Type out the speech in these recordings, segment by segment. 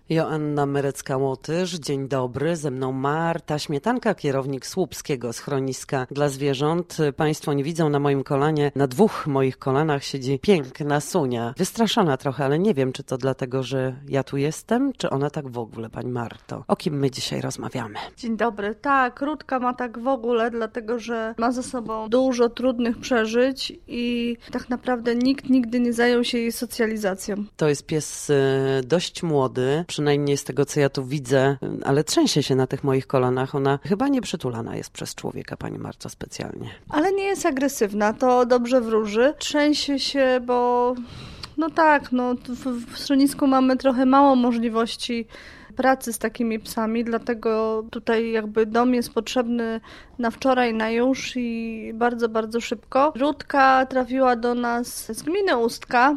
Joanna Merecka-Łotysz, dzień dobry. Ze mną Marta Śmietanka, kierownik Słupskiego Schroniska dla Zwierząt. Państwo nie widzą, na moim kolanie, na dwóch moich kolanach siedzi piękna Sunia. Wystraszona trochę, ale nie wiem, czy to dlatego, że ja tu jestem, czy ona tak w ogóle, pani Marto. O kim my dzisiaj rozmawiamy? Dzień dobry. Tak, Rutka ma tak w ogóle, dlatego że ma za sobą dużo trudnych przeżyć i tak naprawdę nikt nigdy nie zajął się jej socjalizacją. To jest pies dość młody, przynajmniej z tego, co ja tu widzę, ale trzęsie się na tych moich kolanach. Ona chyba nie przytulana jest przez człowieka, pani Marto, specjalnie. Ale nie jest agresywna, to dobrze wróży. Trzęsie się, bo w schronisku mamy trochę mało możliwości pracy z takimi psami, dlatego tutaj jakby dom jest potrzebny na wczoraj, na już i bardzo, bardzo szybko. Rutka trafiła do nas z gminy Ustka,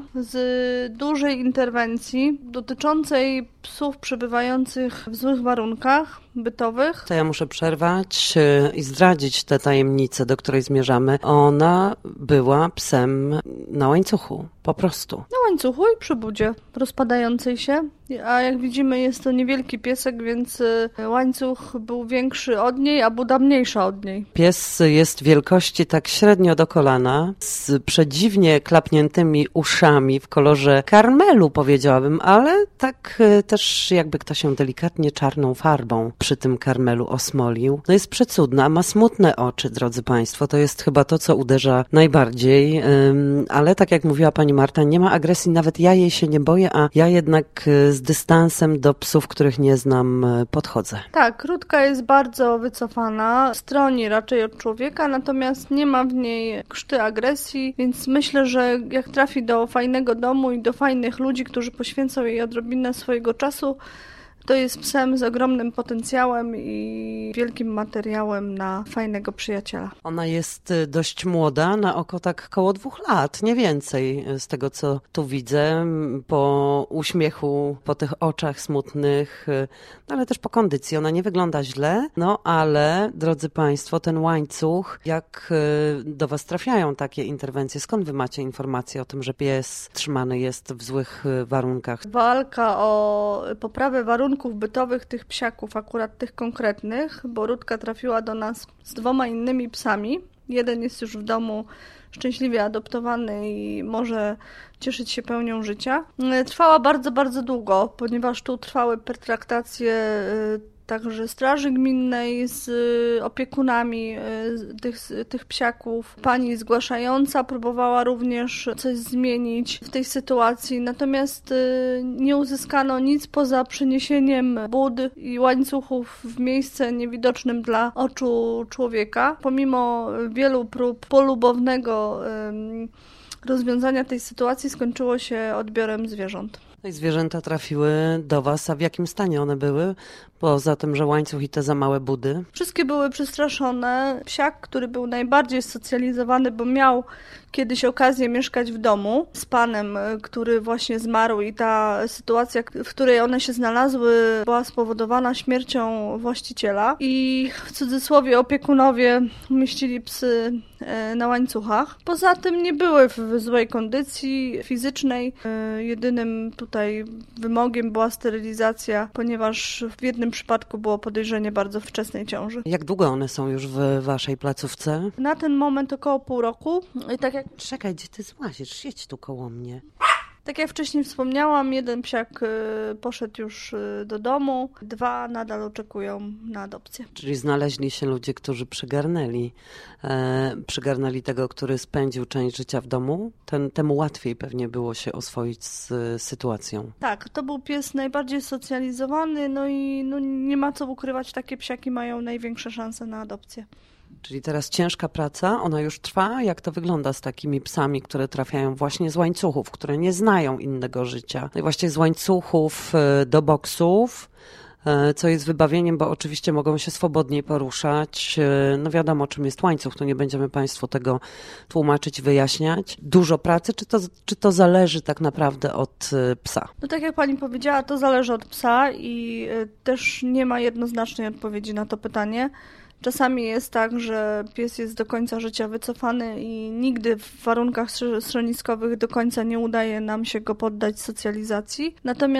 z dużej interwencji dotyczącej psów przebywających w złych warunkach bytowych. To ja muszę przerwać i zdradzić tę tajemnicę, do której zmierzamy. Ona była psem na łańcuchu, po prostu. Na łańcuchu i przy budzie rozpadającej się, a jak widzimy jest to niewielki piesek, więc łańcuch był większy od niej, a buda mniejsza od niej. Pies jest wielkości tak średnio do kolana, z przedziwnie klapniętymi uszami w kolorze karmelu, powiedziałabym, ale tak też jakby ktoś się delikatnie czarną farbą przy tym karmelu osmolił. No jest przecudna, ma smutne oczy, drodzy państwo, to jest chyba to, co uderza najbardziej, ale tak jak mówiła pani Marta, nie ma agresji, nawet ja jej się nie boję, a ja jednak z dystansem do psów, których nie znam, podchodzę. Tak, Rutka jest bardzo wycofana, stroni raczej od człowieka, natomiast nie ma w niej krzty agresji, więc myślę, że jak trafi do fajnego domu i do fajnych ludzi, którzy poświęcą jej odrobinę swojego czasu, to jest psem z ogromnym potencjałem i wielkim materiałem na fajnego przyjaciela. Ona jest dość młoda, na oko tak koło 2 lat, nie więcej z tego, co tu widzę, po uśmiechu, po tych oczach smutnych, ale też po kondycji. Ona nie wygląda źle, no ale, drodzy państwo, ten łańcuch, jak do was trafiają takie interwencje? Skąd wy macie informacje o tym, że pies trzymany jest w złych warunkach? Walka o poprawę warunków bytowych tych psiaków, akurat tych konkretnych, bo Rutka trafiła do nas z 2 innymi psami. Jeden jest już w domu szczęśliwie adoptowany i może cieszyć się pełnią życia. Trwała bardzo, bardzo długo, ponieważ tu trwały pertraktacje także straży gminnej z opiekunami tych psiaków. Pani zgłaszająca próbowała również coś zmienić w tej sytuacji, natomiast nie uzyskano nic poza przeniesieniem bud i łańcuchów w miejsce niewidocznym dla oczu człowieka. Pomimo wielu prób polubownego rozwiązania tej sytuacji skończyło się odbiorem zwierząt. No i zwierzęta trafiły do was, a w jakim stanie one były? Poza tym, że łańcuch i te za małe budy? Wszystkie były przestraszone. Psiak, który był najbardziej socjalizowany, bo miał kiedyś okazję mieszkać w domu z panem, który właśnie zmarł i ta sytuacja, w której one się znalazły, była spowodowana śmiercią właściciela i w cudzysłowie opiekunowie umieścili psy na łańcuchach. Poza tym nie były w złej kondycji fizycznej. Jedynym tutaj wymogiem była sterylizacja, ponieważ w jednym przypadku było podejrzenie bardzo wczesnej ciąży. Jak długo one są już w waszej placówce? Na ten moment około pół roku. I tak jak... Czekaj, gdzie ty złazisz? Siedź tu koło mnie. Tak jak wcześniej wspomniałam, jeden psiak poszedł już do domu, 2 nadal oczekują na adopcję. Czyli znaleźli się ludzie, którzy przygarnęli tego, który spędził część życia w domu? Temu łatwiej pewnie było się oswoić z sytuacją. Tak, to był pies najbardziej socjalizowany, no i nie ma co ukrywać, takie psiaki mają największe szanse na adopcję. Czyli teraz ciężka praca, ona już trwa? Jak to wygląda z takimi psami, które trafiają właśnie z łańcuchów, które nie znają innego życia? No i właśnie z łańcuchów do boksów, co jest wybawieniem, bo oczywiście mogą się swobodniej poruszać. No wiadomo, czym jest łańcuch, to nie będziemy państwu tego tłumaczyć, wyjaśniać. Dużo pracy, czy to zależy tak naprawdę od psa? No tak jak pani powiedziała, to zależy od psa i też nie ma jednoznacznej odpowiedzi na to pytanie. Czasami jest tak, że pies jest do końca życia wycofany i nigdy w warunkach schroniskowych do końca nie udaje nam się go poddać socjalizacji. Natomiast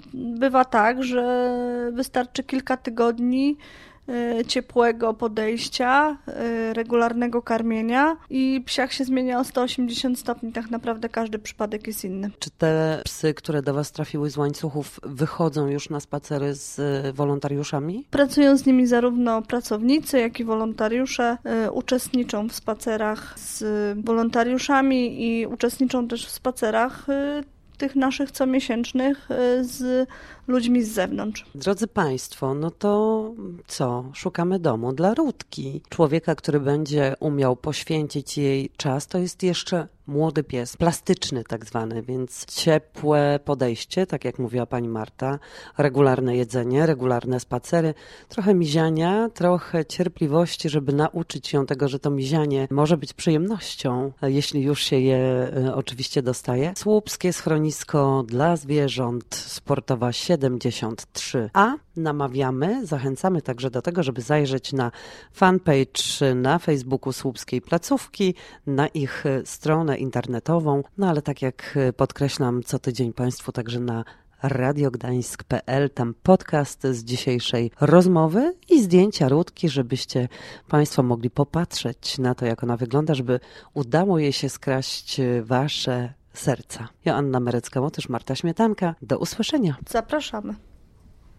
bywa tak, że wystarczy kilka tygodni ciepłego podejścia, regularnego karmienia i psiak się zmienia o 180 stopni. Tak naprawdę każdy przypadek jest inny. Czy te psy, które do Was trafiły z łańcuchów, wychodzą już na spacery z wolontariuszami? Pracują z nimi zarówno pracownicy, jak i wolontariusze. Uczestniczą w spacerach z wolontariuszami i uczestniczą też w spacerach tych naszych comiesięcznych z ludźmi z zewnątrz. Drodzy Państwo, no to co? Szukamy domu dla Rutki. Człowieka, który będzie umiał poświęcić jej czas, to jest jeszcze młody pies, plastyczny tak zwany, więc ciepłe podejście, tak jak mówiła pani Marta, regularne jedzenie, regularne spacery, trochę miziania, trochę cierpliwości, żeby nauczyć ją tego, że to mizianie może być przyjemnością, jeśli już się je oczywiście dostaje. Słupskie schronisko dla zwierząt, Sportowa 73A. Namawiamy, zachęcamy także do tego, żeby zajrzeć na fanpage na Facebooku Słupskiej Placówki, na ich stronę internetową, no ale tak jak podkreślam co tydzień Państwu, także na radiogdańsk.pl, tam podcast z dzisiejszej rozmowy i zdjęcia Rutki, żebyście Państwo mogli popatrzeć na to, jak ona wygląda, żeby udało jej się skraść Wasze serca. Joanna Merecka-Łotysz, Marta Śmietanka. Do usłyszenia. Zapraszamy.